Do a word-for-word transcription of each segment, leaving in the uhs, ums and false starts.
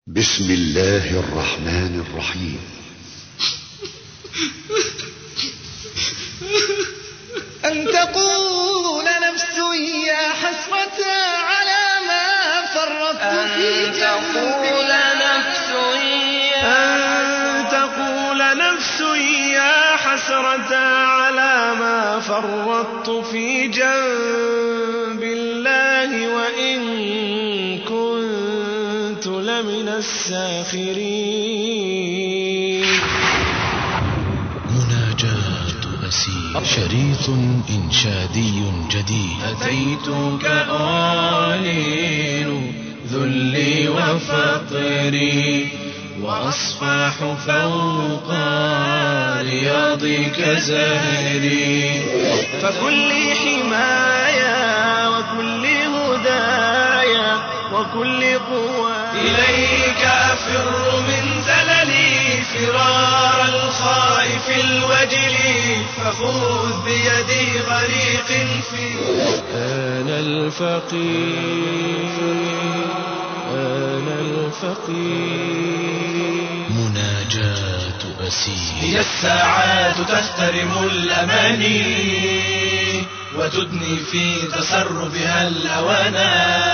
بسم الله الرحمن الرحيم. أن تقول نفس يا حسرة على ما فرطت في جنب أن تقول نفس يا حسرة على ما فرطت في جنب الله وإن كنت لمن الساخرين. مناجاة أسير، شريط إنشادي جديد. أتيتك أعلن ذلي وفقري وأصفح فوق رياضك زهري، فكل حمايا وكل هدايا وكل قوة إليك أفر من زللي فرار الخائف الوجل، فخذ بيدي غريق في أنا الفقير أنا الفقير. مناجاة أسير. هي الساعات تحترم الأماني وتدني في تسربها الأوانا،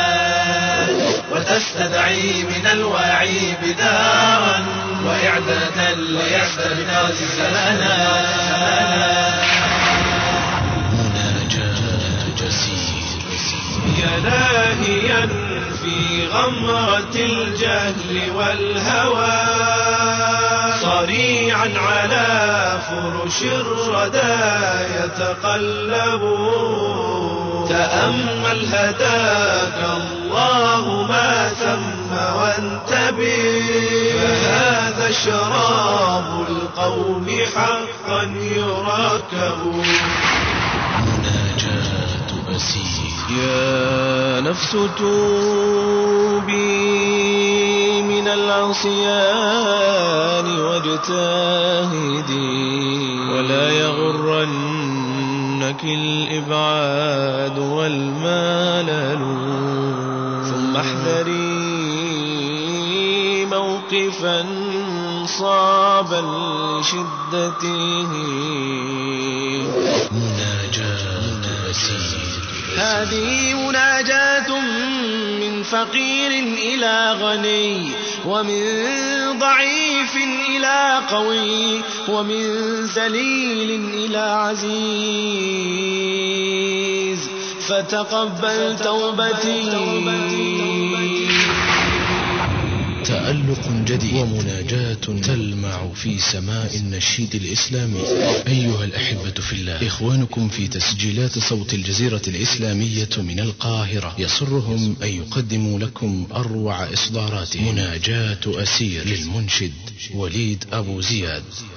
وتستدعي من الواعي بدارا وإعدادا ليستبقى الزمانا. مناجاة أسير. يا لاهيا في غمرة الجهل والهوى، صريعا على فرش الردى يتقلب، تأمل هداك الله ما ثم وانتبه، فهذا شراب القوم حقا يركب. مناجاة أسير. يا نفس توبي من العصيان واجتهدي، ولا يغرنك الإبعاد والملل، ثم احذري موقفا صعب لشدته. مناجاة أسير. هذه مناجاة من فقير إلى غني، ومن ضعيف إلى قوي، ومن ذليل إلى عزيز، فتقبل توبتي. تألق جديد ومناجاة تلمع في سماء النشيد الإسلامي. أيها الأحبة في الله، إخوانكم في تسجيلات صوت الجزيرة الإسلامية من القاهرة يسرهم أن يقدموا لكم أروع إصدارات مناجاة أسير للمنشد وليد أبو زياد.